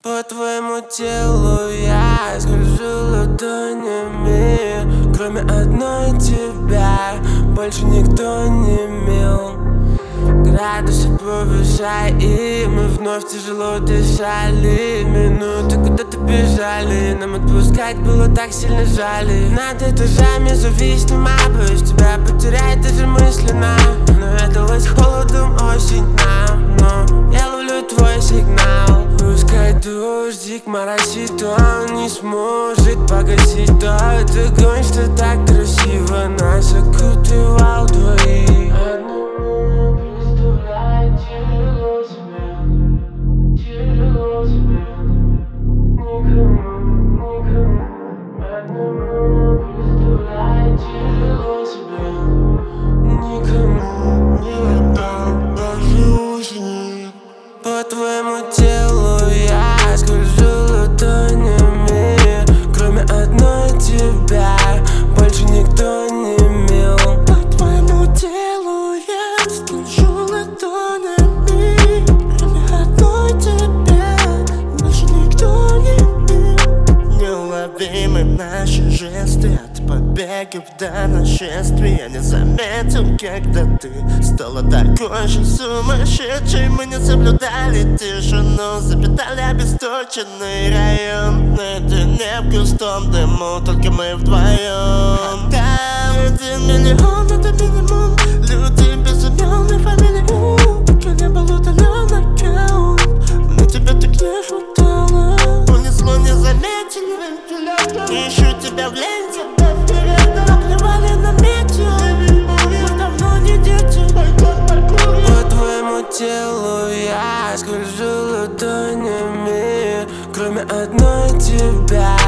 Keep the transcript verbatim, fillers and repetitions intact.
По твоему телу я скольжу ладонями. Кроме одной тебя больше никто не имел. Градусы повышай, и мы вновь тяжело дышали. Минуты куда-то бежали, нам отпускать было так сильно жаль. Над этажами зависнем, боюсь тебя потерять даже мысленно. Но это далось холодом осень нам, но я ловлю твой сигнал. Пускай дождик моросит, он не сможет погасить тот огонь, что так красиво нас окутывал двоих. Одному представлять тяжело себе, тяжело себе. Никому, никому. Одному представлять тяжело себе. Никому не отдам даже осени. По твоему телу я скольжу ладонями. Кроме одной тебя больше никто не имел. По твоему телу я скольжу ладонями. Кроме одной тебя больше никто не имел. Неуловимы наши жесты, от побегов до нашествий. Я не заметил, когда ты стала такой же сумасшедшей. Мы не соблюдали тишину, запитали обесточенный район. Наедине в густом дыму, только мы вдвоем. Там один миллион — это минимум. Люди без имен и фамилий. Пока не был удален аккаунт, мне тебя так не хватало. Унесло незаметно, ищу тебя в ленте. Наплевали на метео, мы давно не дети. По твоему телу я скольжу ладонями. Кроме одной тебя